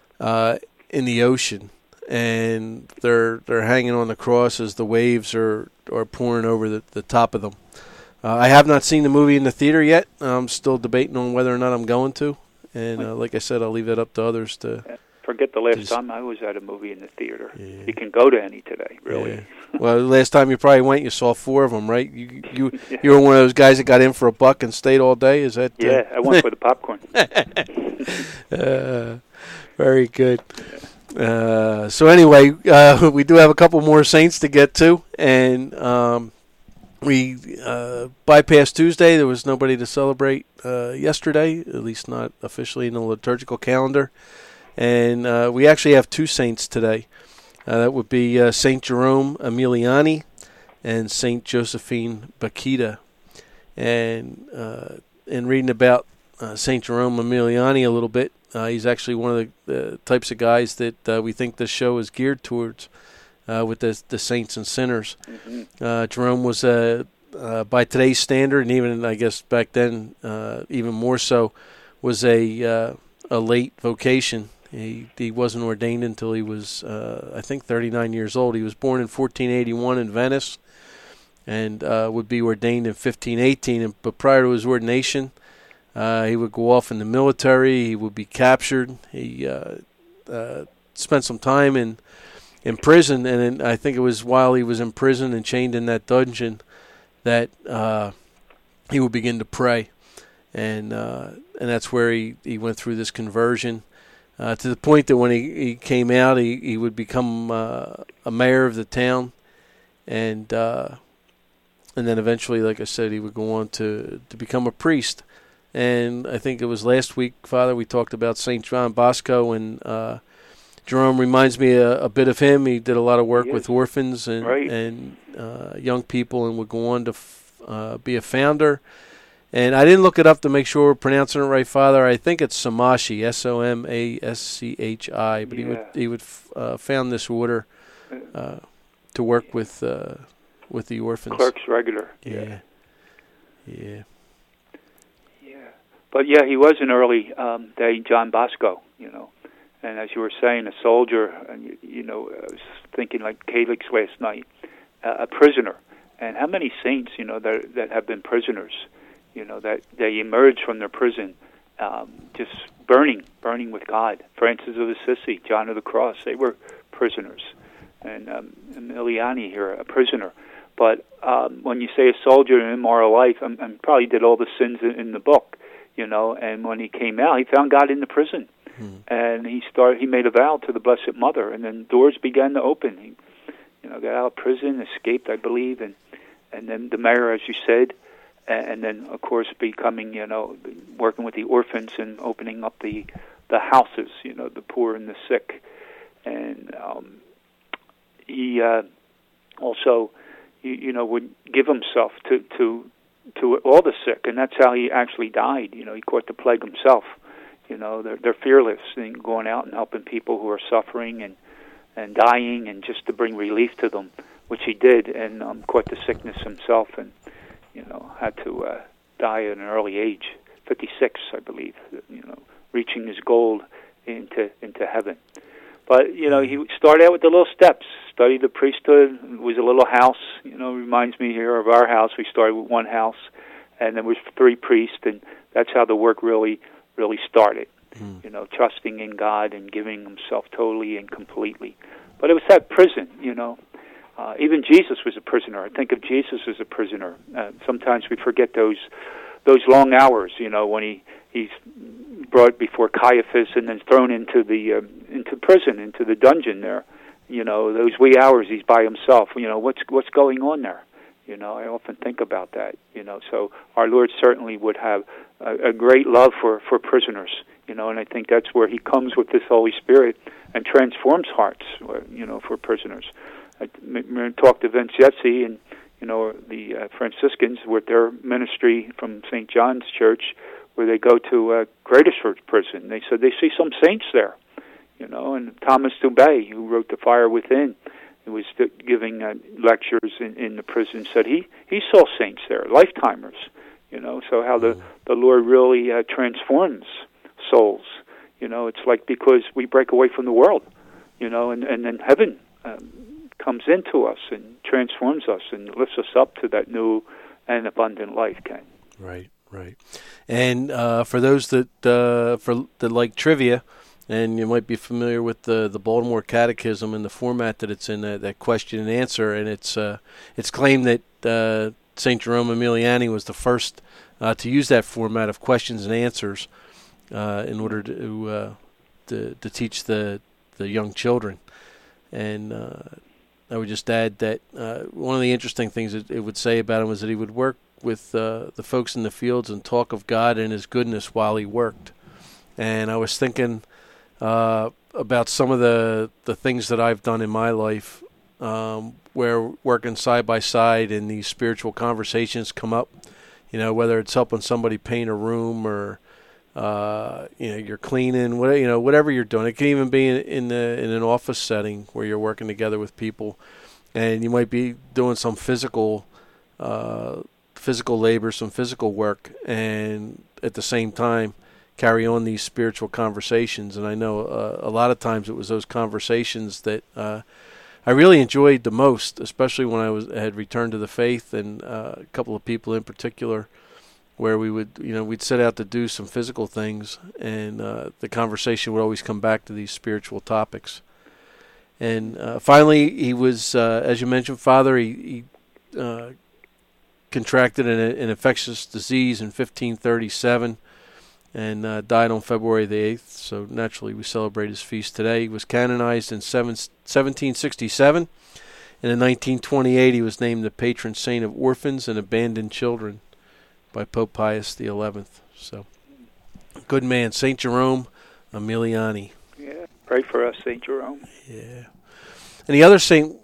in the ocean, and they're hanging on the cross as the waves are pouring over the top of them. I have not seen the movie in the theater yet. I'm still debating on whether or not I'm going to. And like I said, I'll leave that up to others to...
Forget the last time I was at a movie in the theater. Yeah. You can go to any today, really.
Yeah. Well, the last time you probably went, you saw 4 of them, right? You were one of those guys that got in for $1 and stayed all day? Is that...
Yeah, I went for the popcorn.
Very good. So anyway, we do have a couple more Saints to get to, and we bypassed Tuesday. There was nobody to celebrate yesterday, at least not officially in the liturgical calendar. And we actually have 2 saints today. That would be Saint Jerome Emiliani and Saint Josephine Bakhita. And in reading about Saint Jerome Emiliani a little bit, he's actually one of the types of guys that we think this show is geared towards with the saints and sinners. Mm-hmm. Jerome was, by today's standard, and even I guess back then even more so, was a late vocation. He wasn't ordained until he was, I think, 39 years old. He was born in 1481 in Venice and would be ordained in 1518. But prior to his ordination, he would go off in the military. He would be captured. He spent some time in prison, and I think it was while he was in prison and chained in that dungeon that he would begin to pray. And that's where he went through this conversion. To the point that when he came out, he would become a mayor of the town, and then eventually, like I said, he would go on to become a priest. And I think it was last week, Father, we talked about St. John Bosco, and Jerome reminds me a bit of him. He did a lot of work with orphans and young people, and would go on to be a founder. And I didn't look it up to make sure we're pronouncing it right, Father. I think it's Somashi, Somashi, but he would found this order to work with the orphans.
Clerks regular.
Yeah.
But he was an early day John Bosco, And as you were saying, a soldier, and I was thinking like Calix last night, a prisoner. And how many saints, that have been prisoners? That they emerged from their prison just burning with God. Francis of Assisi, John of the Cross, they were prisoners. And Emiliani here, a prisoner. But when you say a soldier in an immoral life, and probably did all the sins in the book, and when he came out, he found God in the prison. And he made a vow to the Blessed Mother, and then doors began to open. He got out of prison, escaped, I believe, and then the mayor, as you said, and then, of course, becoming, working with the orphans and opening up the houses, the poor and the sick. And he also, would give himself to all the sick, and that's how he actually died. He caught the plague himself. They're fearless in going out and helping people who are suffering and dying, and just to bring relief to them, which he did, and caught the sickness himself, and had to die at an early age, 56, I believe, reaching his goal into heaven. But, he started out with the little steps, studied the priesthood. It was a little house, reminds me here of our house. We started with one house, and there was 3 priests, and that's how the work really started, trusting in God and giving himself totally and completely. But it was that prison, even Jesus was a prisoner. I think of Jesus as a prisoner. Sometimes we forget those long hours, when he's brought before Caiaphas and then thrown into prison, into the dungeon there. Those wee hours he's by himself. What's going on there? I often think about that. So our Lord certainly would have a great love for prisoners. And I think that's where he comes with this Holy Spirit and transforms hearts. For prisoners. I talked to Vince Yetzi and the Franciscans with their ministry from St. John's Church, where they go to Greathersford prison. They said they see some saints there, and Thomas Dubé, who wrote The Fire Within, who was giving lectures in the prison, said he saw saints there, lifetimers, so how the Lord really transforms souls. It's like because we break away from the world, and then heaven comes into us and transforms us and lifts us up to that new and abundant life, Ken.
Right. And for those that like trivia, and you might be familiar with the Baltimore Catechism and the format that it's in, that question and answer, and it's claimed that St. Jerome Emiliani was the first to use that format of questions and answers in order to teach the young children. And I would just add that one of the interesting things that it would say about him was that he would work with the folks in the fields and talk of God and His goodness while he worked. And I was thinking about some of the things that I've done in my life where working side by side and these spiritual conversations come up, whether it's helping somebody paint a room or you're cleaning, whatever you're doing. It can even be in an office setting where you're working together with people, and you might be doing some physical labor, some physical work, and at the same time carry on these spiritual conversations. And I know a lot of times it was those conversations that I really enjoyed the most, especially when I had returned to the faith, and a couple of people in particular, where we would, we'd set out to do some physical things, and the conversation would always come back to these spiritual topics. And finally, he was, as you mentioned, Father, he contracted an infectious disease in 1537 and died on February the 8th, so naturally we celebrate his feast today. He was canonized in 1767, and in 1928 he was named the patron saint of orphans and abandoned children by Pope Pius XI. So, good man, St. Jerome Emiliani.
Yeah, pray for us, St. Jerome.
Yeah. And the other saint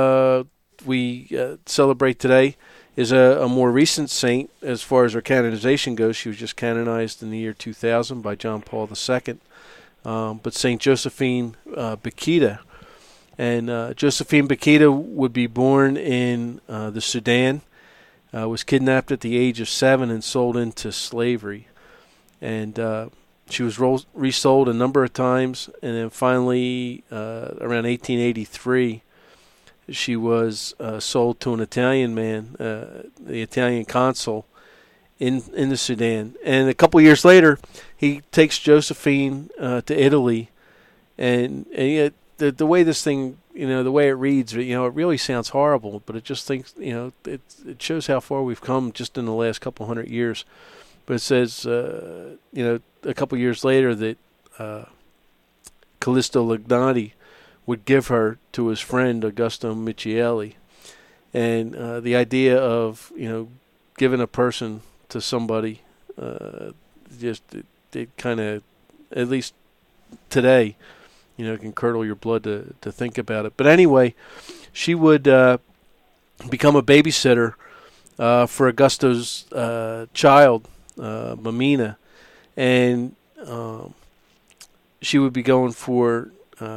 we celebrate today is a more recent saint as far as her canonization goes. She was just canonized in the year 2000 by John Paul II. But St. Josephine Bakhita. And Josephine Bakhita would be born in the Sudan, was kidnapped at the age of 7 and sold into slavery. And she was resold a number of times, and then finally, around 1883, she was sold to an Italian man, the Italian consul in the Sudan. And a couple of years later, he takes Josephine to Italy, and yet the way this thing, the way it reads, it really sounds horrible, but it just thinks, it shows how far we've come just in the last couple hundred years. But it says, a couple of years later that Callisto Lignati would give her to his friend Augusto Michieli. And the idea of, giving a person to somebody, it kind of, at least today, can curdle your blood to think about it. But anyway, she would become a babysitter for Augusto's child, Mamina, and she would be going for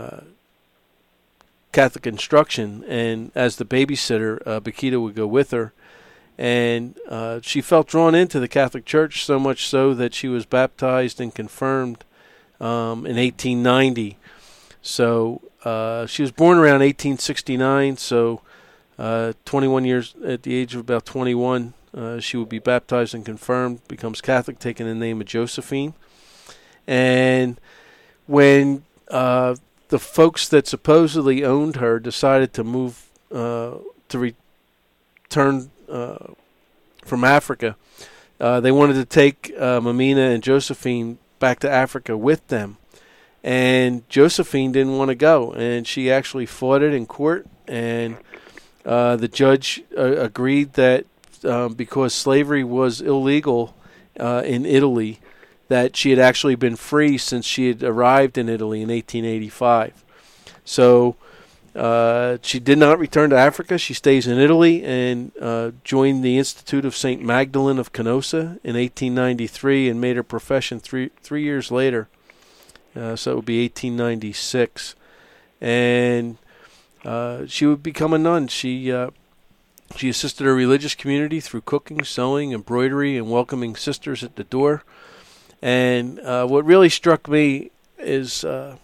Catholic instruction, and as the babysitter, Bakhita would go with her, and she felt drawn into the Catholic Church, so much so that she was baptized and confirmed in 1890. So she was born around 1869, so 21 years, at the age of about 21, she would be baptized and confirmed, becomes Catholic, taking the name of Josephine. And when the folks that supposedly owned her decided to move, to return from Africa, they wanted to take Mamina and Josephine back to Africa with them. And Josephine didn't want to go, and she actually fought it in court, and the judge agreed that because slavery was illegal in Italy, that she had actually been free since she had arrived in Italy in 1885. So she did not return to Africa. She stays in Italy and joined the Institute of St. Magdalene of Canossa in 1893 and made her profession three years later. So it would be 1896. And she would become a nun. She assisted her religious community through cooking, sewing, embroidery, and welcoming sisters at the door. And what really struck me is the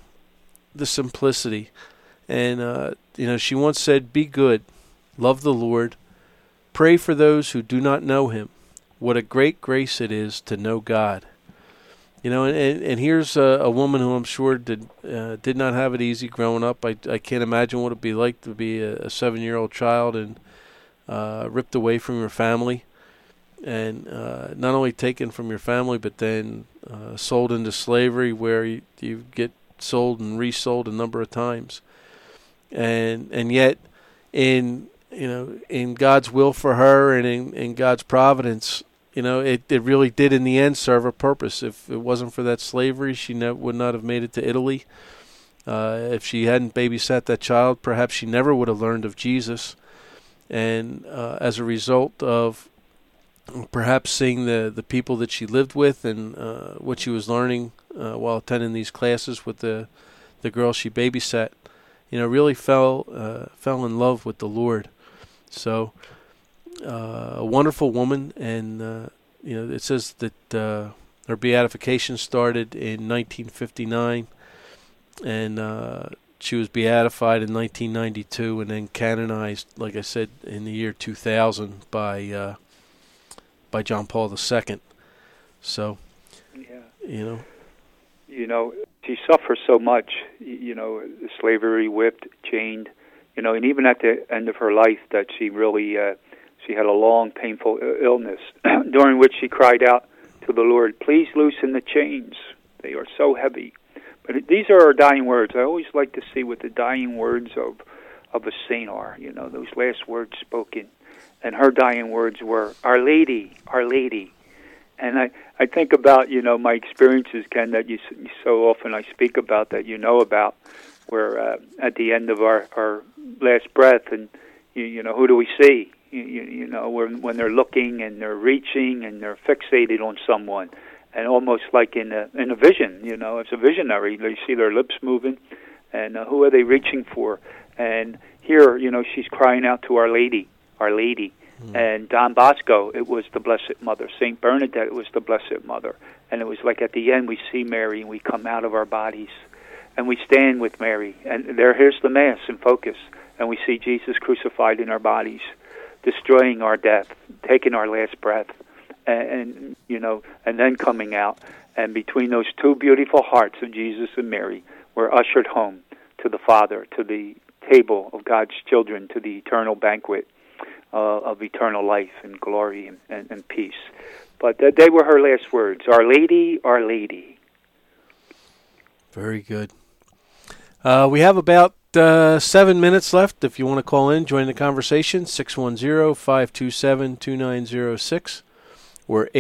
simplicity. And, she once said, "Be good, love the Lord, pray for those who do not know him. What a great grace it is to know God. You know, and here's a woman who I'm sure did not have it easy growing up. I can't imagine what it'd be like to be a 7-year-old child and ripped away from your family, and not only taken from your family, but then sold into slavery, where you get sold and resold a number of times, and yet in God's will for her and in God's providence, it really did in the end serve a purpose. If it wasn't for that slavery, she would not have made it to Italy. If she hadn't babysat that child, perhaps she never would have learned of Jesus. And as a result of perhaps seeing the people that she lived with and what she was learning while attending these classes with the girl she babysat, really fell in love with the Lord. So a wonderful woman, and it says that her beatification started in 1959, and she was beatified in 1992, and then canonized, like I said, in the year 2000 by John Paul II. So,
she suffered so much. The slavery, whipped, chained. And even at the end of her life, that she really she had a long, painful illness, during which she cried out to the Lord, "Please loosen the chains. They are so heavy." But these are her dying words. I always like to see what the dying words of a saint are. Those last words spoken. And her dying words were, "Our Lady, Our Lady." And I think about, my experiences, Ken, that you so often I speak about, that about, where at the end of our last breath, and, who do we see? When they're looking and they're reaching and they're fixated on someone, and almost like in a vision, it's a visionary. They see their lips moving, and who are they reaching for? And here, she's crying out to Our Lady, Our Lady. And Don Bosco, it was the Blessed Mother. St. Bernadette, it was the Blessed Mother. And it was like at the end we see Mary and we come out of our bodies and we stand with Mary. And here's the Mass in focus. And we see Jesus crucified in our bodies, destroying our death, taking our last breath, and then coming out. And between those two beautiful hearts of Jesus and Mary, we're ushered home to the Father, to the table of God's children, to the eternal banquet of eternal life and glory and peace. But they were her last words, "Our Lady, Our Lady."
Very good. We have about 7 minutes left. If you want to call in, join the conversation, 610-527-2906 or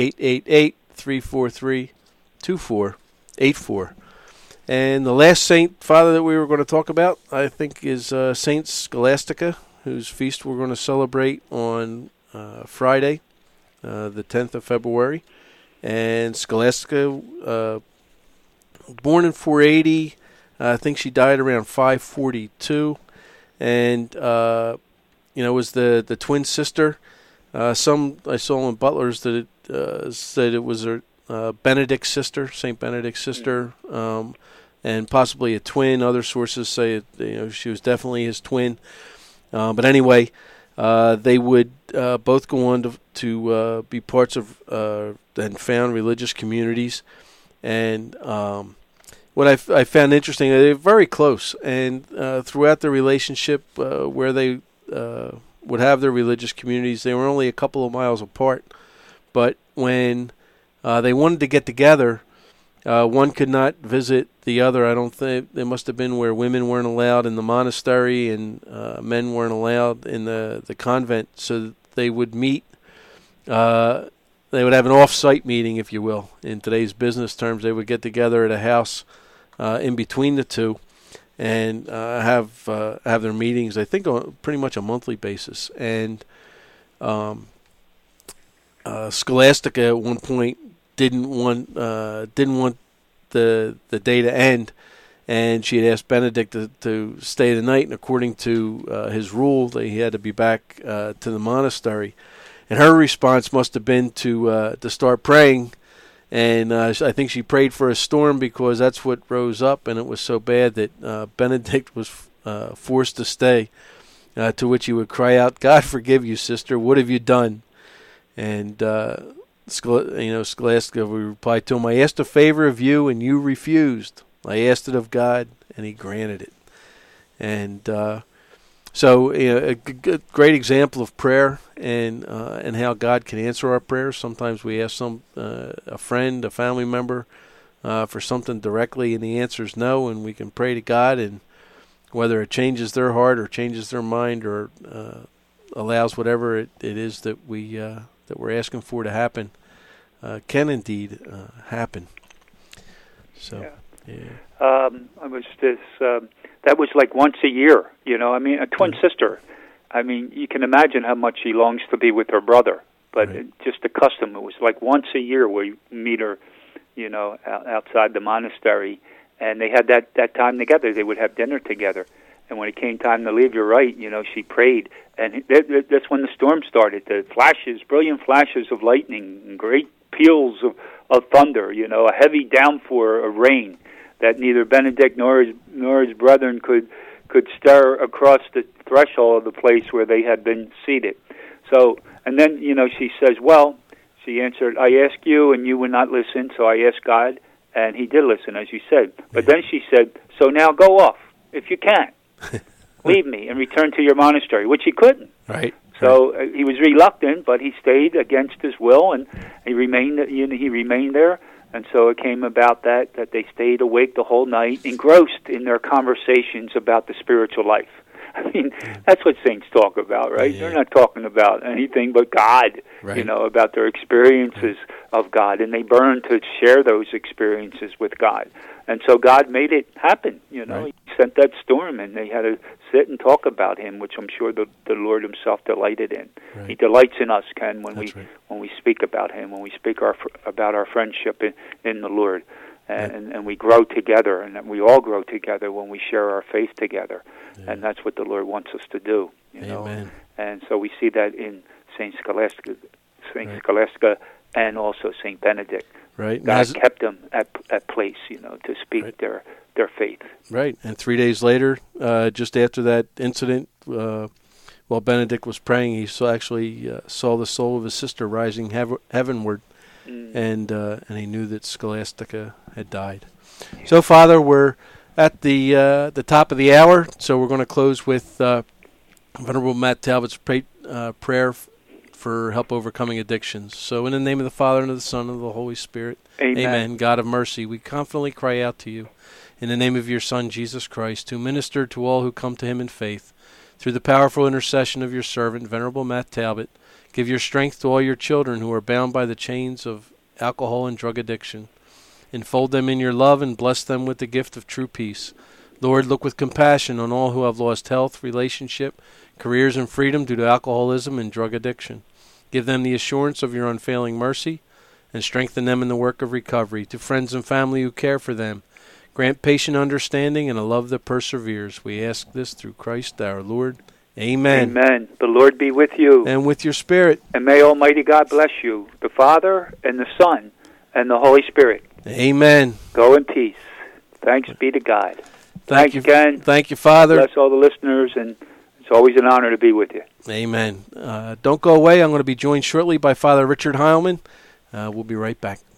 888-343-2484. And the last saint, Father, that we were going to talk about, I think, is Saint Scholastica, whose feast we're going to celebrate on Friday, the 10th of February. And Scholastica, born in 480, I think she died around 542, and was the twin sister. Some I saw in Butler's that it said it was her Benedict's sister, Saint Benedict's sister, and possibly a twin. Other sources say she was definitely his twin. But anyway, they would both go on to be parts of and found religious communities. And what I found interesting, they're very close. And throughout the relationship where they would have their religious communities, they were only a couple of miles apart. But when they wanted to get together, one could not visit the other. I don't think there must have been where women weren't allowed in the monastery and men weren't allowed in the convent. So they would meet. They would have an off-site meeting, if you will. In today's business terms, they would get together at a house in between the two and have their meetings. I think on pretty much a monthly basis. And Scholastica at one point didn't want the day to end, and she had asked Benedict to stay the night, and according to his rule, he had to be back to the monastery. And her response must have been to start praying, and I think she prayed for a storm, because that's what rose up, and it was so bad that Benedict was forced to stay. to which he would cry out, "God forgive you, sister. What have you done?" And Scholastica would reply to him, "I asked a favor of you, and you refused. I asked it of God, and he granted it." And so a great example of prayer and how God can answer our prayers. Sometimes we ask a friend, a family member, for something directly, and the answer is no, and we can pray to God, and whether it changes their heart or changes their mind or allows whatever it is that we're asking for to happen, can indeed happen. So,
I was that was like once a year, I mean, a twin sister. I mean, you can imagine how much she longs to be with her brother, but just the custom, it was like once a year where you meet her, outside the monastery, and they had that time together. They would have dinner together, and when it came time to leave, you're right, she prayed, and that's when the storm started. The flashes, brilliant flashes of lightning, and great peals of thunder, a heavy downpour of rain that neither Benedict nor his brethren could stir across the threshold of the place where they had been seated. So, and then, she says, she answered, "I asked you, and you would not listen, so I asked God, and he did listen," as you said. But then she said, "So now go off, if you can. Leave me and return to your monastery," which he couldn't.
Right.
So he was reluctant, but he stayed against his will, and he remained there. And so it came about that they stayed awake the whole night, engrossed in their conversations about the spiritual life. I mean, that's what saints talk about, right? Yeah. They're not talking about anything but God, about their experiences of God, and they burn to share those experiences with God. And so God made it happen, He sent that storm, and they had to sit and talk about him, which I'm sure the Lord himself delighted in. Right. He delights in us, Ken, when we speak about him, when we speak about our friendship in the Lord. And we grow together, and we all grow together when we share our faith together. Yeah. And that's what the Lord wants us to do,
Amen.
And so we see that in St. Scholastica, and also St. Benedict.
Right.
God kept them at place, to speak their faith.
Right. And 3 days later, just after that incident, while Benedict was praying, he saw the soul of his sister rising heavenward. And he knew that Scholastica had died. So, Father, we're at the top of the hour, so we're going to close with Venerable Matt Talbot's prayer for help overcoming addictions. So, in the name of the Father, and of the Son, and of the Holy Spirit, Amen. God of mercy, we confidently cry out to you in the name of your Son, Jesus Christ, who ministered to all who come to him in faith. Through the powerful intercession of your servant, Venerable Matt Talbot, give your strength to all your children who are bound by the chains of alcohol and drug addiction. Enfold them in your love and bless them with the gift of true peace. Lord, look with compassion on all who have lost health, relationship, careers, and freedom due to alcoholism and drug addiction. Give them the assurance of your unfailing mercy and strengthen them in the work of recovery. To friends and family who care for them, grant patient understanding and a love that perseveres. We ask this through Christ our Lord. Amen.
Amen. The Lord be with you.
And with your spirit.
And may Almighty God bless you, the Father and the Son and the Holy Spirit.
Amen.
Go in peace. Thanks be to God.
Thank you,
Ken.
Thank you, Father.
Bless all the listeners, and it's always an honor to be with you.
Amen. Don't go away. I'm going to be joined shortly by Father Richard Heilman. We'll be right back.